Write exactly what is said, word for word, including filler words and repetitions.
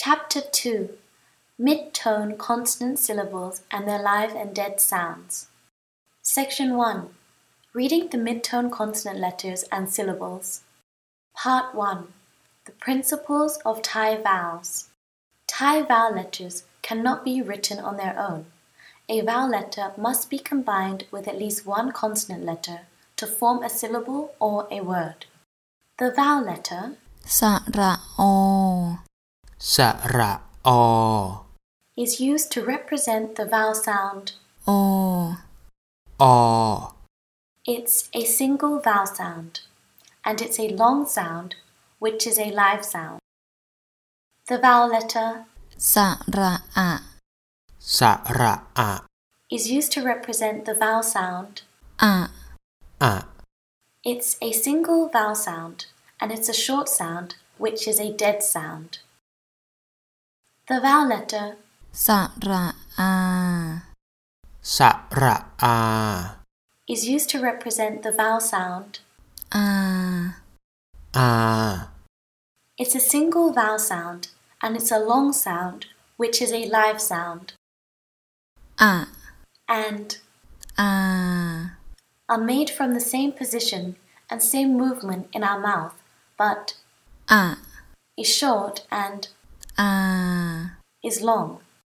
Chapter two. Mid-tone consonant syllables and their live and dead sounds. Section one. Reading the mid-tone consonant letters and syllables. Part one. The principles of Thai vowels. Thai vowel letters cannot be written on their own. A vowel letter must be combined with at least one consonant letter to form a syllable or a word. The vowel letter สระอสระอ is used to represent the vowel sound โออ It's a single vowel sound, and it's a long sound, which is a live sound. The vowel letter สระอะสระอะ is used to represent the vowel sound อะอะ It's a single vowel sound, and it's a short sound, which is a dead sound. The vowel letter สระอาสระอา is used to represent the vowel sound อาอา It's a single vowel sound, and it's a long sound, which is a live sound. อะ And อา are made from the same position and same movement in our mouth, but อะ is short and อา is long.